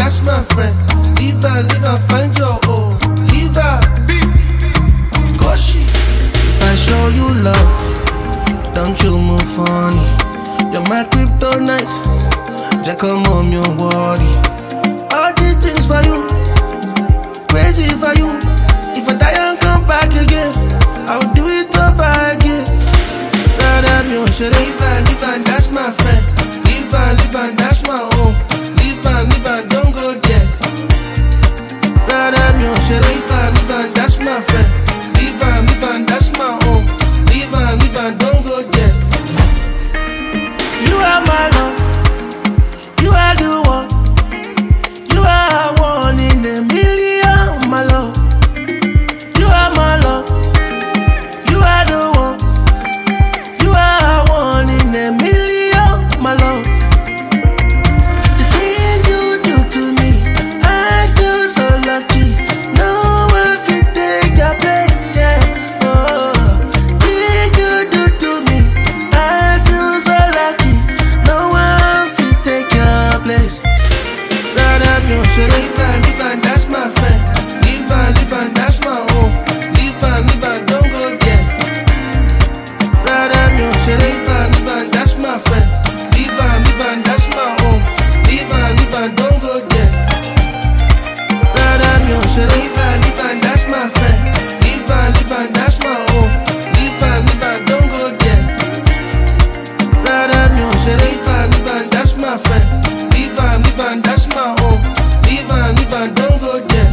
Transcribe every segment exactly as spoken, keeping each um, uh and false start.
that's my friend. Leave her, leave her, find your own. Leave her. Koshi. If I show you love, don't you move funny. You're my kryptonite. Just come on, your worry. All these things for you, crazy for you. If I die and come back again, I'll do it over again. Rather me, should leave her, leave her, that's my friend. Leave her, leave her, that's my own. Leave her, leave her, don't go there. Rather me, should leave her, leave her, that's my friend. Leave her, leave her, that's my own. Leave her, leave her, don't go there. You are my love. You are the one. You are one in a million, my love. You are my love. You are the one. You are one in a million, my love. The things you do to me, I feel so lucky. No one can take your place, yeah. Oh, things you do to me, I feel so lucky. No one can take your place. Rather me, should leave her, leave her, that's my friend. Leave her, leave her, that's my own. Leave her, leave her, don't go there. Rather me, should leave her, leave her, that's my friend. Leave her, leave her, that's my own. Leave her, leave her, don't go there. Rather me, should leave her, leave her, that's my friend. Leave her, leave her, that's my own. Leave her, leave her, don't go there. Rather me, should leave her, leave her, that's my friend. Leave her, leave her, that's my own. Leave her, leave her, don't go there.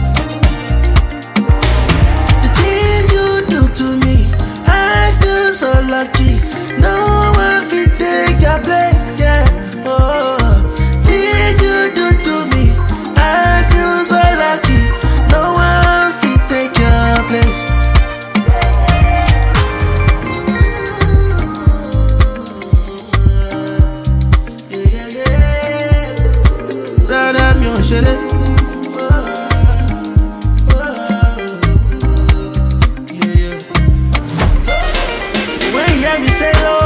The things you do to me, I feel so lucky. No one can take your place, yeah. Oh, things you do to me, I feel so lucky. No one can take your place. Yeah, yeah, yeah. Rather me, should it? When you hear me say, oh,